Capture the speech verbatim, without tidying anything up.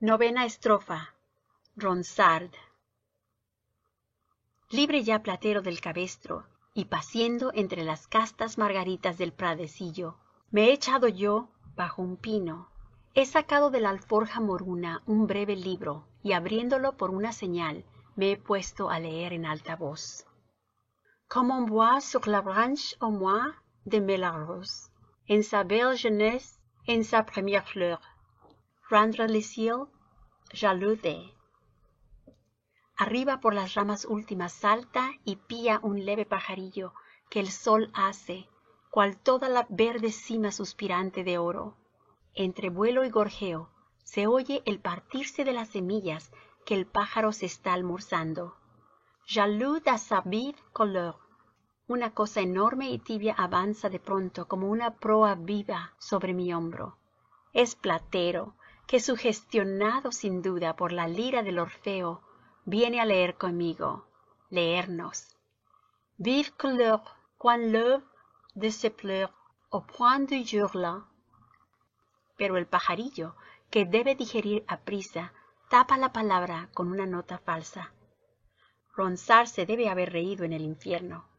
Novena estrofa. Ronsard. Libre ya platero del cabestro, y paciendo entre las castas margaritas del pradecillo, me he echado yo bajo un pino. He sacado de la alforja moruna un breve libro, y abriéndolo por una señal, me he puesto a leer en alta voz. Comme on voit sur la branche au mois de mai la rose, en sa belle jeunesse, en sa première fleur, rendre le ciel jaloux d'elle. Arriba por las ramas últimas salta y pía un leve pajarillo que el sol hace, cual toda la verde cima suspirante de oro. Entre vuelo y gorjeo se oye el partirse de las semillas que el pájaro se está almorzando. Jaloux de sa vive couleur. Una cosa enorme y tibia avanza de pronto como una proa viva sobre mi hombro. Es Platero, que sugestionado sin duda por la lira del Orfeo, viene a leer conmigo, leernos. Vive couleur, quand l'œuvre de se pleure, au point du jour-là. Pero el pajarillo, que debe digerir a prisa, tapa la palabra con una nota falsa. Ronsard se debe haber reído en el infierno.